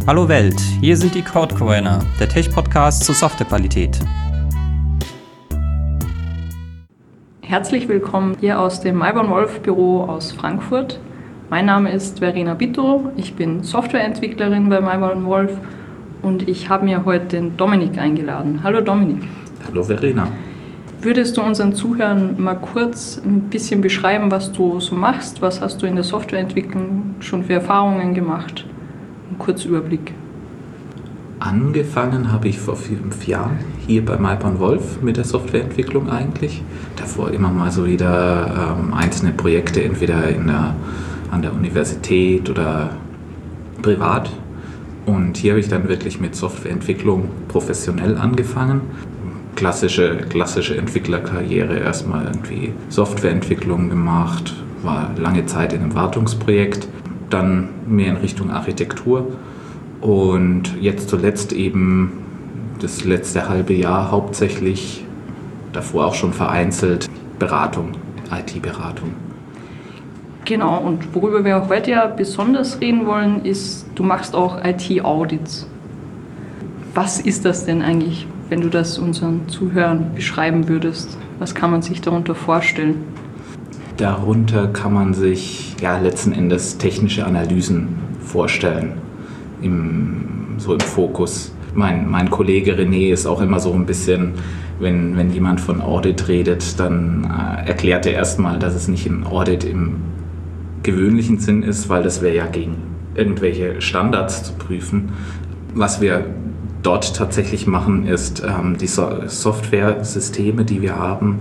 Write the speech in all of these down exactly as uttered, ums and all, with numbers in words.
Hallo Welt, hier sind die Codecoiner, der Tech-Podcast zur Softwarequalität. Herzlich willkommen hier aus dem Myborn Wolf Büro aus Frankfurt. Mein Name ist Verena Bitto, ich bin Softwareentwicklerin bei Myborn Wolf und ich habe mir heute den Dominik eingeladen. Hallo Dominik. Hallo Verena. Würdest du unseren Zuhörern mal kurz ein bisschen beschreiben, was du so machst? Was hast du in der Softwareentwicklung schon für Erfahrungen gemacht? Ein kurzer Überblick. Angefangen habe ich vor fünf Jahren hier bei Myborn Wolf mit der Softwareentwicklung eigentlich. Davor immer mal so wieder ähm, einzelne Projekte, entweder in der, an der Universität oder privat. Und hier habe ich dann wirklich mit Softwareentwicklung professionell angefangen. Klassische, klassische Entwicklerkarriere, erstmal irgendwie Softwareentwicklung gemacht, war lange Zeit in einem Wartungsprojekt, dann mehr in Richtung Architektur und jetzt zuletzt eben das letzte halbe Jahr hauptsächlich, davor auch schon vereinzelt, Beratung, I T-Beratung. Genau, und worüber wir heute ja besonders reden wollen, ist, du machst auch I T-Audits. Was ist das denn eigentlich, wenn du das unseren Zuhörern beschreiben würdest? Was kann man sich darunter vorstellen? Darunter kann man sich ja letzten Endes technische Analysen vorstellen, im, so im Fokus. Mein, mein Kollege René ist auch immer so ein bisschen, wenn, wenn jemand von Audit redet, dann äh, erklärt er erstmal, dass es nicht ein Audit im gewöhnlichen Sinn ist, weil das wäre ja gegen irgendwelche Standards zu prüfen. Was wir dort tatsächlich machen, ist ähm, die so- Software-Systeme, die wir haben,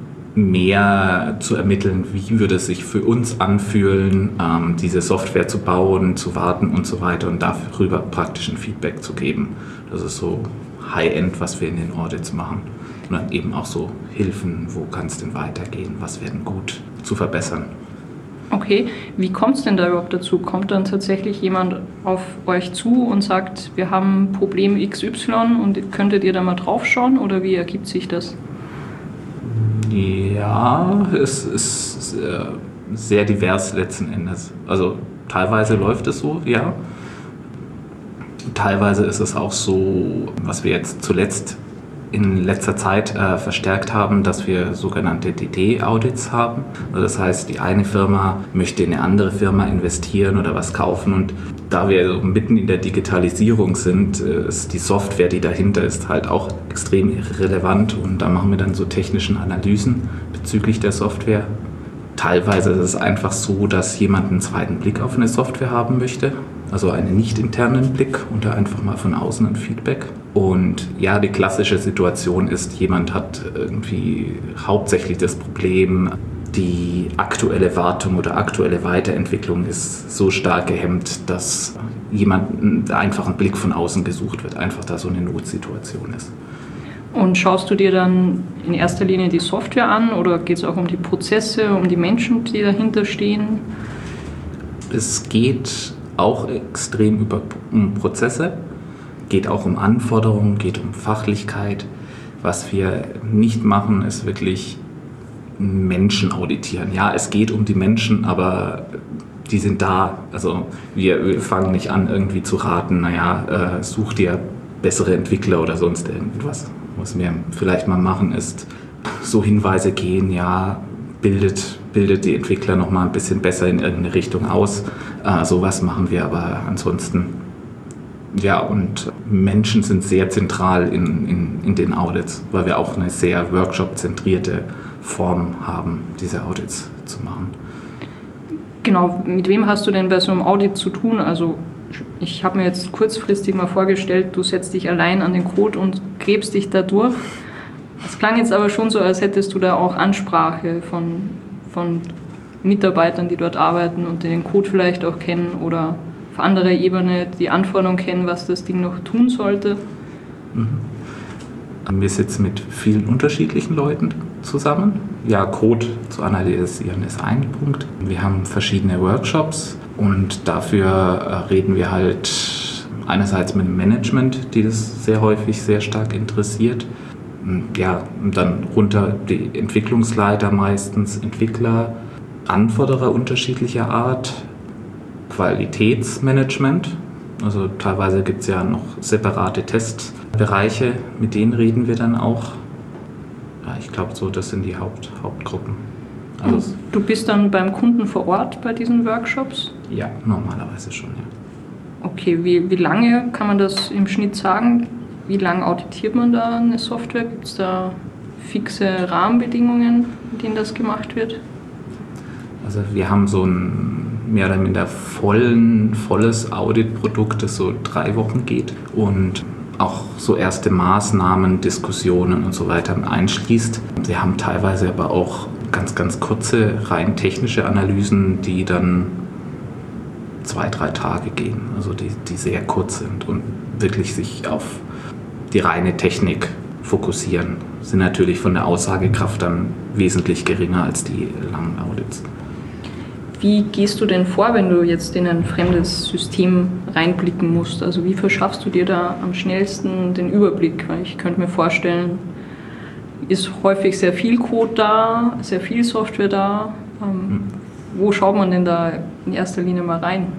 mehr zu ermitteln, wie würde es sich für uns anfühlen, ähm, diese Software zu bauen, zu warten und so weiter und darüber praktisch ein Feedback zu geben. Das ist so High-End, was wir in den Audits machen. Und dann eben auch so Hilfen, wo kann es denn weitergehen, was wäre denn gut zu verbessern. Okay, wie kommt es denn da überhaupt dazu? Kommt dann tatsächlich jemand auf euch zu und sagt, wir haben Problem X Y und könntet ihr da mal drauf schauen oder wie ergibt sich das? Ja, es ist sehr divers letzten Endes. Also teilweise läuft es so, ja. Teilweise ist es auch so, was wir jetzt zuletzt in letzter Zeit äh, verstärkt haben, dass wir sogenannte D D-Audits haben. Also das heißt, die eine Firma möchte in eine andere Firma investieren oder was kaufen und da wir so mitten in der Digitalisierung sind, äh, ist die Software, die dahinter ist, halt auch extrem relevant und da machen wir dann so technischen Analysen bezüglich der Software. Teilweise ist es einfach so, dass jemand einen zweiten Blick auf eine Software haben möchte, also einen nicht internen Blick und da einfach mal von außen ein Feedback. Und ja, die klassische Situation ist, jemand hat irgendwie hauptsächlich das Problem, die aktuelle Wartung oder aktuelle Weiterentwicklung ist so stark gehemmt, dass jemand einfach ein Blick von außen gesucht wird, einfach da so eine Notsituation ist. Und schaust du dir dann in erster Linie die Software an oder geht es auch um die Prozesse, um die Menschen, die dahinter stehen? Es geht auch extrem über, um Prozesse, geht auch um Anforderungen, geht um Fachlichkeit. Was wir nicht machen, ist wirklich Menschen auditieren. Ja, es geht um die Menschen, aber die sind da. Also wir, wir fangen nicht an, irgendwie zu raten, naja, äh, such dir bessere Entwickler oder sonst irgendwas. Was wir vielleicht mal machen, ist so Hinweise gehen, ja, bildet, bildet die Entwickler noch mal ein bisschen besser in irgendeine Richtung aus. Äh, sowas machen wir aber ansonsten. Ja, und Menschen sind sehr zentral in, in, in den Audits, weil wir auch eine sehr workshop-zentrierte Form haben, diese Audits zu machen. Genau, mit wem hast du denn bei so einem Audit zu tun? Also ich habe mir jetzt kurzfristig mal vorgestellt, du setzt dich allein an den Code und gräbst dich da durch. Es klang jetzt aber schon so, als hättest du da auch Ansprache von, von Mitarbeitern, die dort arbeiten und die den Code vielleicht auch kennen oder auf anderer Ebene die Anforderungen kennen, was das Ding noch tun sollte. Mhm. Wir sitzen mit vielen unterschiedlichen Leuten zusammen. Ja, Code zu analysieren ist ein Punkt. Wir haben verschiedene Workshops und dafür reden wir halt einerseits mit dem Management, die das sehr häufig sehr stark interessiert. Ja, und dann runter die Entwicklungsleiter meistens, Entwickler, Anforderer unterschiedlicher Art, Qualitätsmanagement, Also teilweise gibt es ja noch separate Testbereiche, mit denen reden wir dann auch. Ja, ich glaube so, das sind die Haupt, Hauptgruppen. Also du bist dann beim Kunden vor Ort bei diesen Workshops? Ja, normalerweise schon, ja. Okay, wie, wie lange kann man das im Schnitt sagen? Wie lange auditiert man da eine Software? Gibt es da fixe Rahmenbedingungen, in denen das gemacht wird? Also wir haben so ein mehr oder minder vollen, volles Auditprodukt, das so drei Wochen geht und auch so erste Maßnahmen, Diskussionen und so weiter einschließt. Wir haben teilweise aber auch ganz, ganz kurze, rein technische Analysen, die dann zwei, drei Tage gehen, also die, die sehr kurz sind und wirklich sich auf die reine Technik fokussieren. Sind natürlich von der Aussagekraft dann wesentlich geringer als die langen Audits. Wie gehst du denn vor, wenn du jetzt in ein fremdes System reinblicken musst? Also wie verschaffst du dir da am schnellsten den Überblick? Weil ich könnte mir vorstellen, ist häufig sehr viel Code da, sehr viel Software da. Ähm, hm. Wo schaut man denn da in erster Linie mal rein?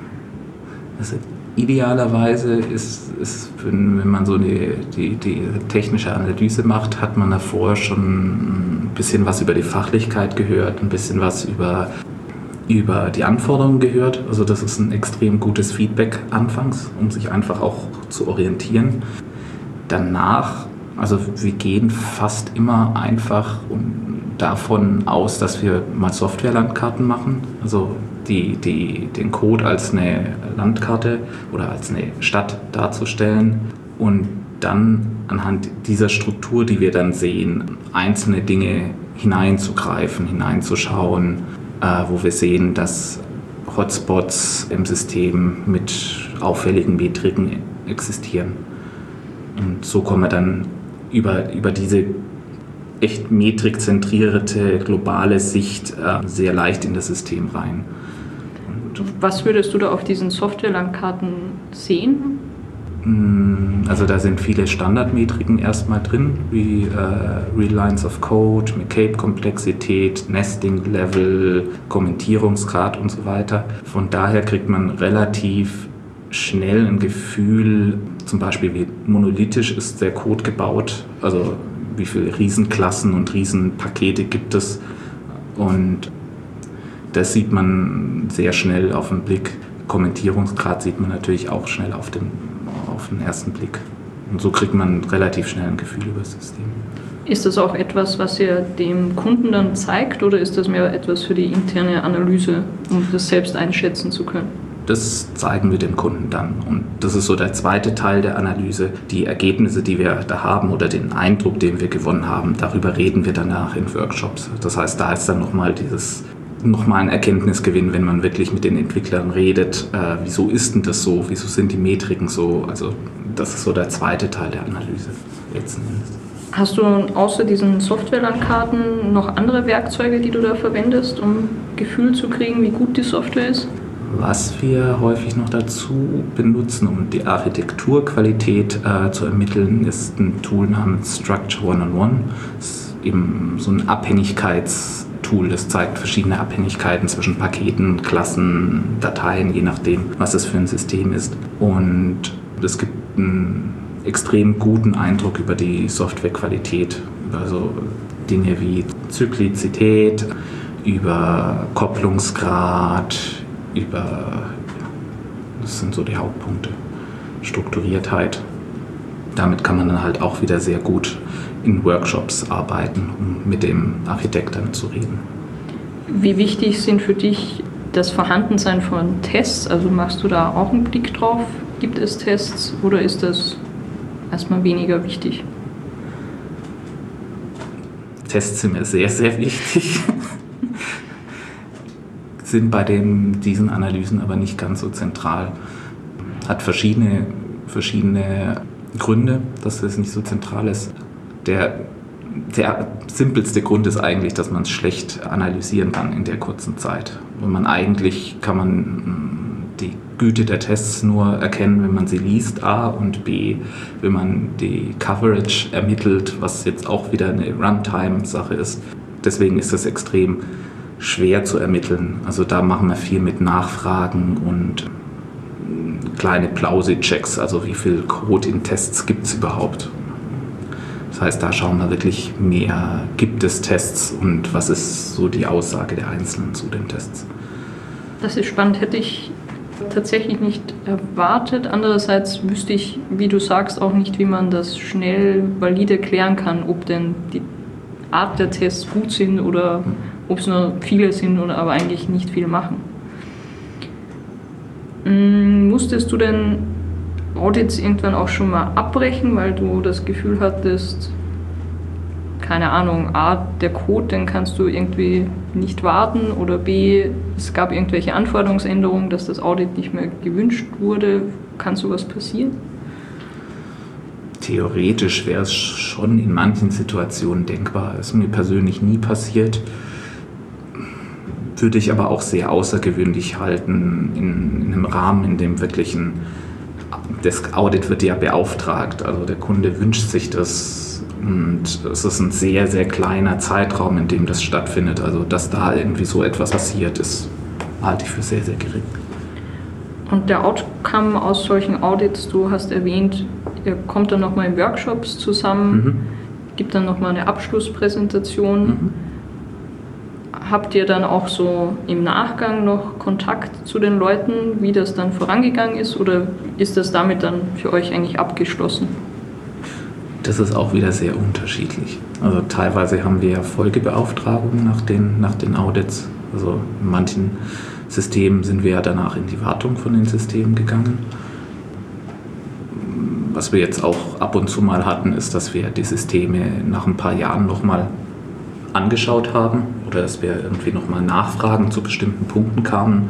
Also idealerweise ist, ist wenn, wenn man so die, die, die technische Analyse macht, hat man da vorher schon ein bisschen was über die Fachlichkeit gehört, ein bisschen was über, über die Anforderungen gehört. Also das ist ein extrem gutes Feedback anfangs, um sich einfach auch zu orientieren. Danach, also wir gehen fast immer einfach davon aus, dass wir mal Software-Landkarten machen. Also die, die, den Code als eine Landkarte oder als eine Stadt darzustellen und dann anhand dieser Struktur, die wir dann sehen, einzelne Dinge hineinzugreifen, hineinzuschauen, äh, wo wir sehen, dass Hotspots im System mit auffälligen Metriken existieren. Und so kommen wir dann über, über diese echt metrikzentrierte globale Sicht äh, sehr leicht in das System rein. Und was würdest du da auf diesen Software-Landkarten sehen? Also da sind viele Standardmetriken erstmal drin, wie äh, Real Lines of Code, McCabe-Komplexität, Nesting-Level, Kommentierungsgrad und so weiter. Von daher kriegt man relativ schnell ein Gefühl, zum Beispiel wie monolithisch ist der Code gebaut, also wie viele Riesenklassen und Riesenpakete gibt es, und das sieht man sehr schnell auf den Blick. Kommentierungsgrad sieht man natürlich auch schnell auf den, auf den ersten Blick, und so kriegt man relativ schnell ein Gefühl über das System. Ist das auch etwas, was ihr dem Kunden dann zeigt, oder ist das mehr etwas für die interne Analyse, um das selbst einschätzen zu können? Das zeigen wir dem Kunden dann. Und das ist so der zweite Teil der Analyse. Die Ergebnisse, die wir da haben oder den Eindruck, den wir gewonnen haben, darüber reden wir danach in Workshops. Das heißt, da ist dann nochmal dieses, nochmal ein Erkenntnisgewinn, wenn man wirklich mit den Entwicklern redet. Äh, wieso ist denn das so? Wieso sind die Metriken so? Also das ist so der zweite Teil der Analyse letzten Endes. Hast du außer diesen Software-Landkarten noch andere Werkzeuge, die du da verwendest, um Gefühl zu kriegen, wie gut die Software ist? Was wir häufig noch dazu benutzen, um die Architekturqualität äh, zu ermitteln, ist ein Tool namens Structure One-on-One. Das ist eben so ein Abhängigkeitstool, das zeigt verschiedene Abhängigkeiten zwischen Paketen, Klassen, Dateien, je nachdem, was es für ein System ist. Und es gibt einen extrem guten Eindruck über die Softwarequalität, über so Dinge wie Zyklizität, über Kopplungsgrad, über, das sind so die Hauptpunkte, Strukturiertheit. Damit kann man dann halt auch wieder sehr gut in Workshops arbeiten, um mit dem Architekt dann zu reden. Wie wichtig sind für dich das Vorhandensein von Tests? Also machst du da auch einen Blick drauf? Gibt es Tests oder ist das erstmal weniger wichtig? Tests sind mir sehr, sehr wichtig. Sind bei dem, diesen Analysen aber nicht ganz so zentral. Hat verschiedene, verschiedene Gründe, dass es nicht so zentral ist. Der, der simpelste Grund ist eigentlich, dass man es schlecht analysieren kann in der kurzen Zeit. Und man eigentlich kann man die Güte der Tests nur erkennen, wenn man sie liest, A, und B, wenn man die Coverage ermittelt, was jetzt auch wieder eine Runtime-Sache ist. Deswegen ist das extrem schwer zu ermitteln. Also da machen wir viel mit Nachfragen und kleine Plausi-Checks, also wie viel Code in Tests gibt es überhaupt. Das heißt, da schauen wir wirklich mehr, gibt es Tests und was ist so die Aussage der Einzelnen zu den Tests. Das ist spannend, hätte ich tatsächlich nicht erwartet. Andererseits wüsste ich, wie du sagst, auch nicht, wie man das schnell valide klären kann, ob denn die Art der Tests gut sind oder ob es nur viele sind oder aber eigentlich nicht viel machen. Musstest du denn Audits irgendwann auch schon mal abbrechen, weil du das Gefühl hattest, keine Ahnung, A, der Code, den kannst du irgendwie nicht warten oder B, es gab irgendwelche Anforderungsänderungen, dass das Audit nicht mehr gewünscht wurde. Kann sowas passieren? Theoretisch wäre es schon in manchen Situationen denkbar. Ist mir persönlich nie passiert. Würde ich aber auch sehr außergewöhnlich halten in, in einem Rahmen, in dem wirklich ein, das Audit wird ja beauftragt. Also der Kunde wünscht sich das und es ist ein sehr, sehr kleiner Zeitraum, in dem das stattfindet. Also dass da irgendwie so etwas passiert ist, halte ich für sehr, sehr gering. Und der Outcome aus solchen Audits, du hast erwähnt, ihr kommt dann nochmal in Workshops zusammen, mhm. gibt dann nochmal eine Abschlusspräsentation. Mhm. Habt ihr dann auch so im Nachgang noch Kontakt zu den Leuten, wie das dann vorangegangen ist, oder ist das damit dann für euch eigentlich abgeschlossen? Das ist auch wieder sehr unterschiedlich. Also teilweise haben wir ja Folgebeauftragungen nach den, nach den Audits. Also in manchen Systemen sind wir ja danach in die Wartung von den Systemen gegangen. Was wir jetzt auch ab und zu mal hatten, ist, dass wir die Systeme nach ein paar Jahren nochmal angeschaut haben oder dass wir irgendwie nochmal Nachfragen zu bestimmten Punkten kamen.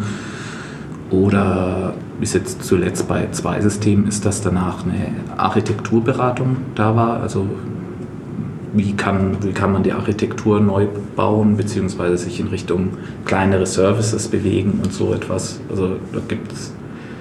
Oder bis jetzt zuletzt bei zwei Systemen ist, dass danach eine Architekturberatung da war. Also wie kann, wie kann man die Architektur neu bauen, beziehungsweise sich in Richtung kleinere Services bewegen und so etwas. Also da gibt es,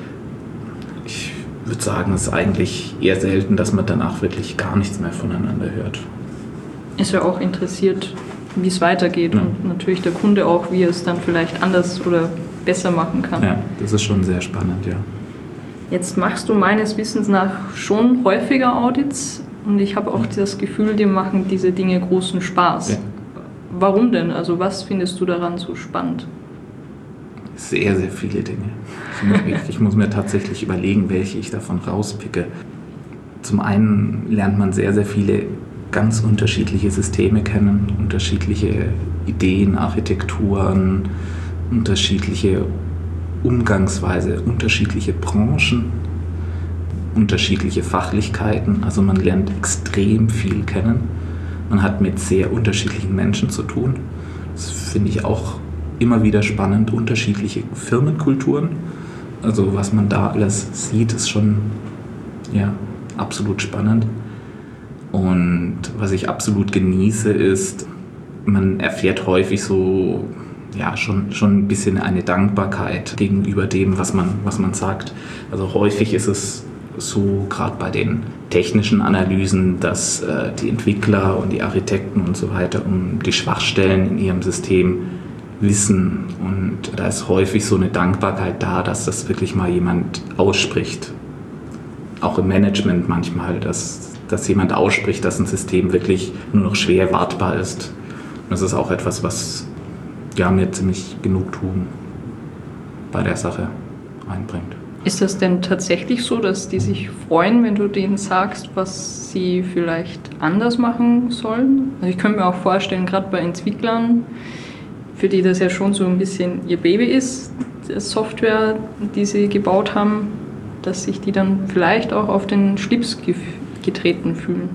ich würde sagen, es ist eigentlich eher selten, dass man danach wirklich gar nichts mehr voneinander hört. Ist ja auch interessiert, wie es weitergeht ja. Und natürlich der Kunde auch, wie er es dann vielleicht anders oder besser machen kann. Ja, das ist schon sehr spannend, ja. Jetzt machst du meines Wissens nach schon häufiger Audits und ich habe auch das Gefühl, dir machen diese Dinge großen Spaß. Ja. Warum denn? Also was findest du daran so spannend? Sehr, sehr viele Dinge. Ich muss, ich muss mir tatsächlich überlegen, welche ich davon rauspicke. Zum einen lernt man sehr, sehr viele ganz unterschiedliche Systeme kennen, unterschiedliche Ideen, Architekturen, unterschiedliche Umgangsweise, unterschiedliche Branchen, unterschiedliche Fachlichkeiten. Also man lernt extrem viel kennen. Man hat mit sehr unterschiedlichen Menschen zu tun. Das finde ich auch immer wieder spannend, unterschiedliche Firmenkulturen. Also was man da alles sieht, ist schon ja, absolut spannend. Und was ich absolut genieße, ist, man erfährt häufig so, ja, schon, schon ein bisschen eine Dankbarkeit gegenüber dem, was man, was man sagt. Also häufig ist es so, gerade bei den technischen Analysen, dass äh, die Entwickler und die Architekten und so weiter um die Schwachstellen in ihrem System wissen. Und da ist häufig so eine Dankbarkeit da, dass das wirklich mal jemand ausspricht. Auch im Management manchmal, dass dass jemand ausspricht, dass ein System wirklich nur noch schwer wartbar ist. Und das ist auch etwas, was ja, mir ziemlich Genugtuung bei der Sache einbringt. Ist das denn tatsächlich so, dass die sich freuen, wenn du denen sagst, was sie vielleicht anders machen sollen? Also ich könnte mir auch vorstellen, gerade bei Entwicklern, für die das ja schon so ein bisschen ihr Baby ist, die Software, die sie gebaut haben, dass sich die dann vielleicht auch auf den Schlips getreten fühlen.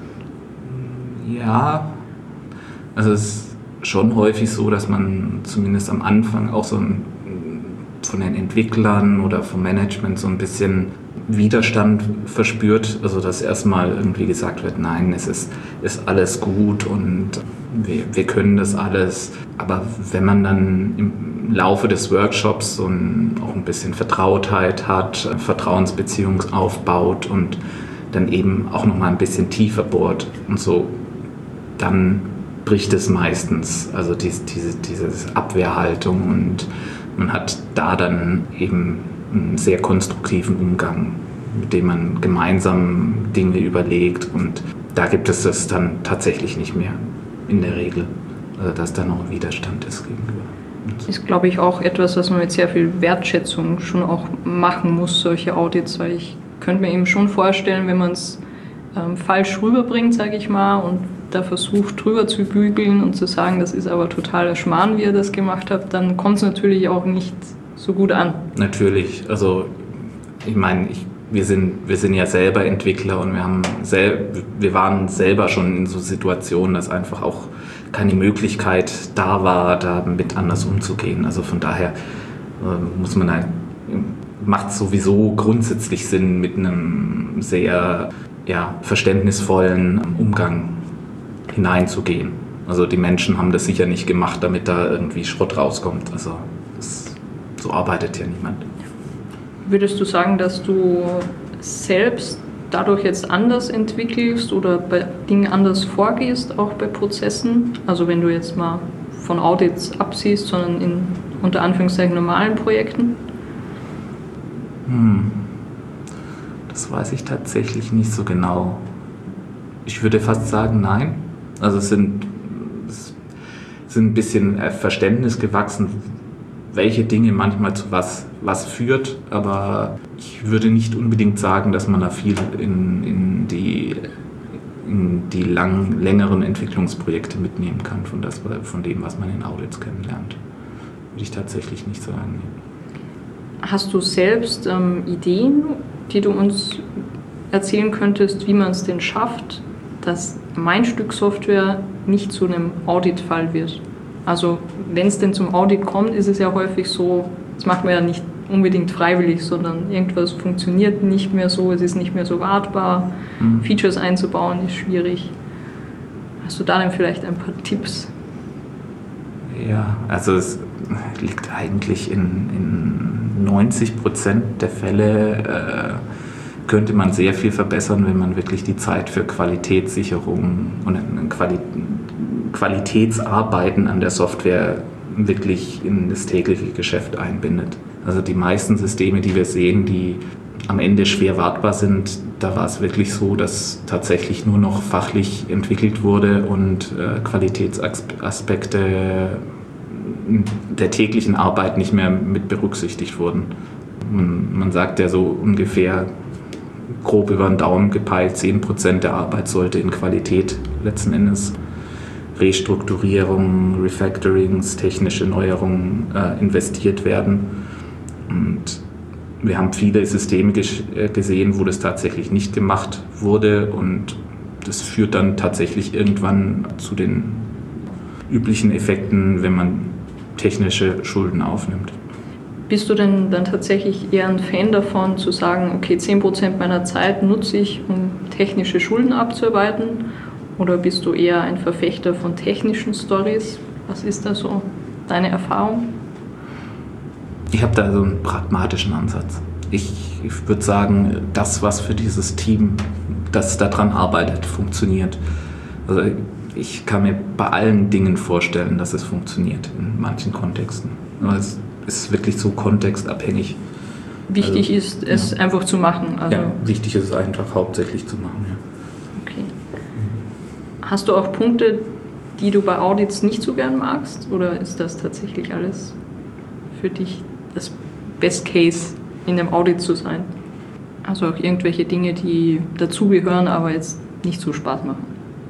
Ja, also es ist schon häufig so, dass man zumindest am Anfang auch so ein, von den Entwicklern oder vom Management so ein bisschen Widerstand verspürt. Also dass erstmal irgendwie gesagt wird, nein, es ist, ist alles gut und wir, wir können das alles. Aber wenn man dann im Laufe des Workshops so ein, auch ein bisschen Vertrautheit hat, Vertrauensbeziehung aufbaut und dann eben auch noch mal ein bisschen tiefer bohrt und so, dann bricht es meistens, also diese, diese, diese Abwehrhaltung und man hat da dann eben einen sehr konstruktiven Umgang, mit dem man gemeinsam Dinge überlegt. Und da gibt es das dann tatsächlich nicht mehr in der Regel, also dass da noch Widerstand ist gegenüber. Ist, glaube ich, auch etwas, was man mit sehr viel Wertschätzung schon auch machen muss, solche Audits, weil ich könnte mir eben schon vorstellen, wenn man es ähm, falsch rüberbringt, sage ich mal, und da versucht drüber zu bügeln und zu sagen, das ist aber totaler Schmarrn, wie ihr das gemacht habt, dann kommt es natürlich auch nicht so gut an. Natürlich, also ich meine, ich, wir, sind, wir sind ja selber Entwickler und wir, haben sel- wir waren selber schon in so Situationen, dass einfach auch keine Möglichkeit da war, damit anders umzugehen. Also von daher äh, muss man halt, macht es sowieso grundsätzlich Sinn, mit einem sehr ja, verständnisvollen Umgang hineinzugehen. Also die Menschen haben das sicher nicht gemacht, damit da irgendwie Schrott rauskommt. Also das, so arbeitet ja niemand. Würdest du sagen, dass du selbst dadurch jetzt anders entwickelst oder bei Dingen anders vorgehst, auch bei Prozessen? Also wenn du jetzt mal von Audits absiehst, sondern in unter Anführungszeichen normalen Projekten? Hm. Das weiß ich tatsächlich nicht so genau. Ich würde fast sagen, nein. Also es sind, es sind ein bisschen Verständnis gewachsen, welche Dinge manchmal zu was, was führt, aber ich würde nicht unbedingt sagen, dass man da viel in, in die, in die lang, längeren Entwicklungsprojekte mitnehmen kann von, das, von dem, was man in Audits kennenlernt. Würde ich tatsächlich nicht sagen. Hast du selbst ähm, Ideen, die du uns erzählen könntest, wie man es denn schafft, dass mein Stück Software nicht zu einem Auditfall wird? Also wenn es denn zum Audit kommt, ist es ja häufig so, das macht man ja nicht unbedingt freiwillig, sondern irgendwas funktioniert nicht mehr so, es ist nicht mehr so wartbar, mhm. Features einzubauen ist schwierig. Hast du da denn vielleicht ein paar Tipps? Ja, also es liegt eigentlich in, in neunzig Prozent der Fälle, äh, könnte man sehr viel verbessern, wenn man wirklich die Zeit für Qualitätssicherung und Quali- Qualitätsarbeiten an der Software wirklich in das tägliche Geschäft einbindet. Also die meisten Systeme, die wir sehen, die am Ende schwer wartbar sind, da war es wirklich so, dass tatsächlich nur noch fachlich entwickelt wurde und äh, Qualitätsaspekte der täglichen Arbeit nicht mehr mit berücksichtigt wurden. Man, man sagt ja so ungefähr grob über den Daumen gepeilt, zehn Prozent der Arbeit sollte in Qualität letzten Endes Restrukturierung, Refactorings, technische Neuerungen äh, investiert werden. Und wir haben viele Systeme ges- gesehen, wo das tatsächlich nicht gemacht wurde und das führt dann tatsächlich irgendwann zu den üblichen Effekten, wenn man technische Schulden aufnimmt. Bist du denn dann tatsächlich eher ein Fan davon, zu sagen, okay, zehn Prozent meiner Zeit nutze ich, um technische Schulden abzuarbeiten? Oder bist du eher ein Verfechter von technischen Stories? Was ist da so deine Erfahrung? Ich habe da so einen pragmatischen Ansatz. Ich, ich würde sagen, das, was für dieses Team, das daran arbeitet, funktioniert. Also ich kann mir bei allen Dingen vorstellen, dass es funktioniert in manchen Kontexten. Aber es ist wirklich so kontextabhängig. Wichtig also, ist es ja. einfach zu machen. Also ja, wichtig ist es einfach hauptsächlich zu machen. Ja. Okay. Hast du auch Punkte, die du bei Audits nicht so gern magst? Oder ist das tatsächlich alles für dich das Best Case, in einem Audit zu sein? Also auch irgendwelche Dinge, die dazugehören, aber jetzt nicht so Spaß machen?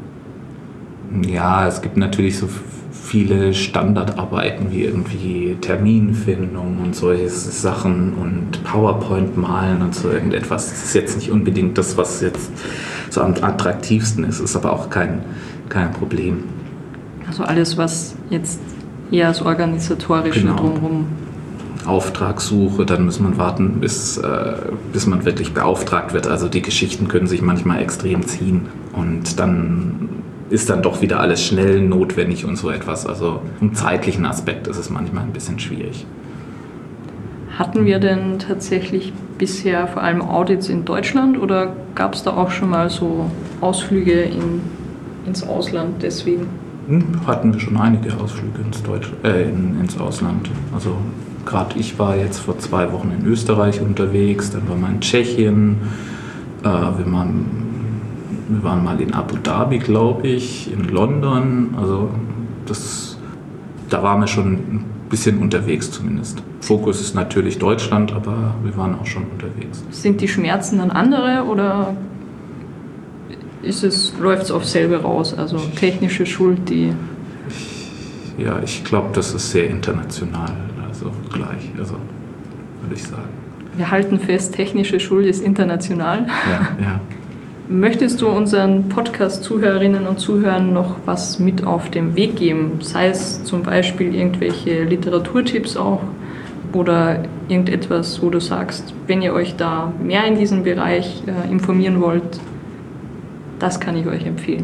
Ja, es gibt natürlich so viele Standardarbeiten wie irgendwie Terminfindung und solche Sachen und PowerPoint malen und so irgendetwas. Das ist jetzt nicht unbedingt das, was jetzt so am attraktivsten ist, ist aber auch kein, kein Problem. Also alles, was jetzt eher das Organisatorische genau. drumherum. Auftragssuche, dann muss man warten, bis, äh, bis man wirklich beauftragt wird. Also die Geschichten können sich manchmal extrem ziehen und dann ist dann doch wieder alles schnell notwendig und so etwas. Also im zeitlichen Aspekt ist es manchmal ein bisschen schwierig. Hatten wir denn tatsächlich bisher vor allem Audits in Deutschland oder gab es da auch schon mal so Ausflüge in, ins Ausland deswegen? Hm, hatten wir schon einige Ausflüge ins, Deutsch, äh, in, ins Ausland. Also gerade ich war jetzt vor zwei Wochen in Österreich unterwegs, dann waren wir in Tschechien, äh, wir, waren, wir waren mal in Abu Dhabi, glaube ich, in London. Also das, da waren wir schon ein bisschen unterwegs zumindest. Fokus ist natürlich Deutschland, aber wir waren auch schon unterwegs. Sind die Schmerzen dann andere oder ist es, läuft es auf selbe raus? Also technische Schuld, die... Ich, ja, ich glaube, das ist sehr international, also gleich, also würde ich sagen. Wir halten fest, technische Schuld ist international. Ja, ja. Möchtest du unseren Podcast-Zuhörerinnen und Zuhörern noch was mit auf den Weg geben? Sei es zum Beispiel irgendwelche Literaturtipps auch oder irgendetwas, wo du sagst, wenn ihr euch da mehr in diesem Bereich äh, informieren wollt, das kann ich euch empfehlen.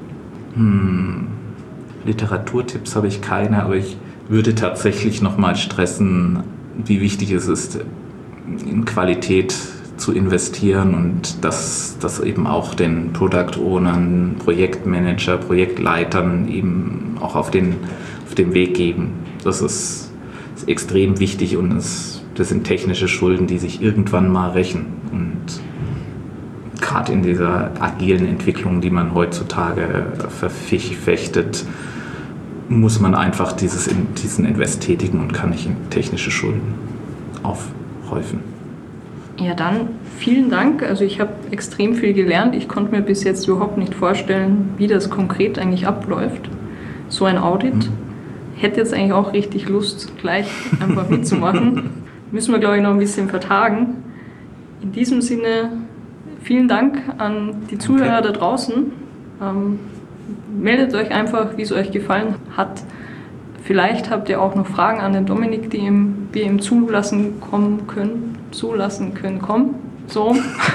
Hm. Literaturtipps habe ich keine, aber ich würde tatsächlich nochmal stressen, wie wichtig es ist, in Qualität zu investieren und dass das eben auch den Product Ownern, Projektmanager, Projektleitern eben auch auf den, auf den Weg geben. Das ist, ist extrem wichtig und es, das sind technische Schulden, die sich irgendwann mal rächen. Und gerade in dieser agilen Entwicklung, die man heutzutage verfechtet, muss man einfach dieses, diesen Invest tätigen und kann nicht in technische Schulden aufhäufen. Ja, dann vielen Dank. Also ich habe extrem viel gelernt. Ich konnte mir bis jetzt überhaupt nicht vorstellen, wie das konkret eigentlich abläuft, so ein Audit. Mhm. Hätte jetzt eigentlich auch richtig Lust, gleich einfach mitzumachen. Müssen wir, glaube ich, noch ein bisschen vertagen. In diesem Sinne, vielen Dank an die Zuhörer okay. da draußen. Ähm, meldet euch einfach, wie es euch gefallen hat. Vielleicht habt ihr auch noch Fragen an den Dominik, die ihm, wir ihm zulassen kommen können. Zulassen können, kommen. So.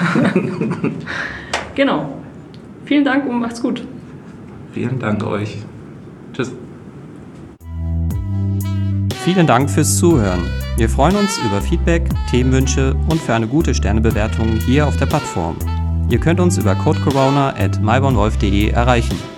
Genau. Vielen Dank und macht's gut. Vielen Dank euch. Tschüss. Vielen Dank fürs Zuhören. Wir freuen uns über Feedback, Themenwünsche und für eine gute Sternebewertung hier auf der Plattform. Ihr könnt uns über codecorona at mybornwolf punkt de erreichen.